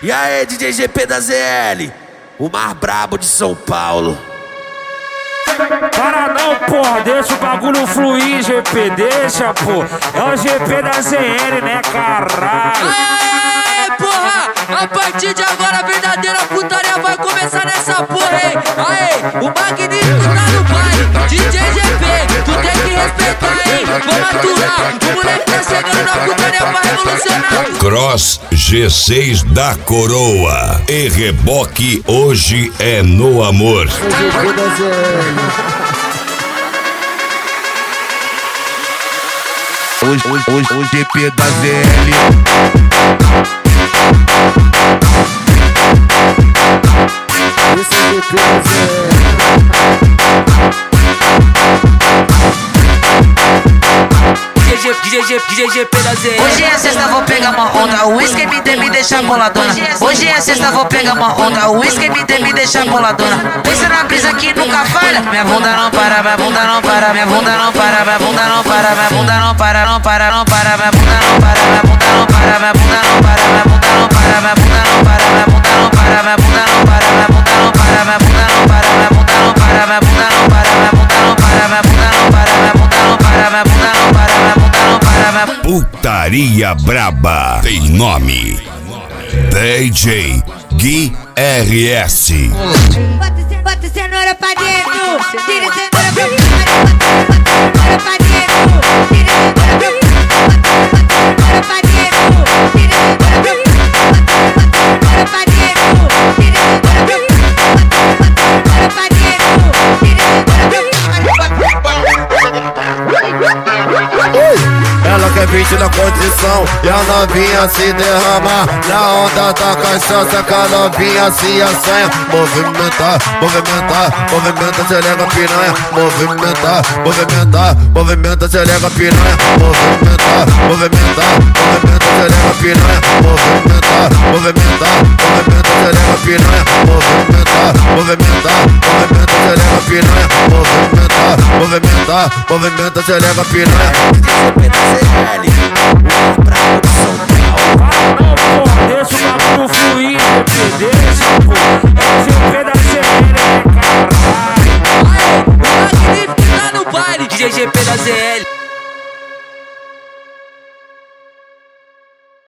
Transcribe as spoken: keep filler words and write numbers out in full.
E aí, D J G P da Z L, o mais brabo de São Paulo. Para não, porra, deixa o bagulho fluir, G P, deixa, pô. É o G P da Z L, né, caralho? Aê, porra, a partir de agora a verdadeira putaria vai começar nessa porra, hein? Aê, o magnífico tá no baile, D J G P, tu tem que respeitar, hein? Vamos aturar, o moleque tá chegando na putaria pra revolucionar. Cross G seis da Coroa e reboque hoje é no amor. Hoje, hoje, hoje, hoje, G P da Z L. Esse é o G P da Z L. D J G P da Z L. Hoje é sexta, vou pegar uma onda. O uísque me tem me deixar boladona. Hoje é sexta, vou pegar uma onda. O uísque me tem me deixar boladona. Pensa na brisa que nunca falha. Minha bunda não para, minha bunda não para, minha bunda não para, minha bunda não para, minha bunda não para, não para, não para, minha bunda não para, minha bunda não para, minha bunda não para, minha bunda não para, minha bunda não para, minha bunda não para, minha bunda não para, minha bunda não para, minha bunda não para, minha bunda não para, minha bunda não para, minha bunda não para, minha bunda não para, minha bunda não para, minha bunda não para, minha bunda não para, minha Putaria Braba tem nome: D J Gui R S. Bota cenoura pra dentro, tira cenoura pra fora, bota cenoura pra dentro, tira cenoura pra fora, bota cenoura pra dentro, tira cenoura pra fora, bota cenoura pra dentro, tira cenoura pra dentro, tira Ela quer vídeo na condição e a novinha se derrama na onda da cachaça, que a novinha se assanha. Movimentar, movimentar, movimenta, selega piranha. Movimentar, movimentar, movimenta, selega piranha. Movimentar, movimentar, movimenta, selega piranha. Movimentar, movimentar, movimenta, selega piranha. Movimentar, movimentar, movimenta, selega piranha. Movimentar, movimentar, movimenta, selega piranha. Para não, porra, deixa o bagulho fluir, G P, deixa, pô.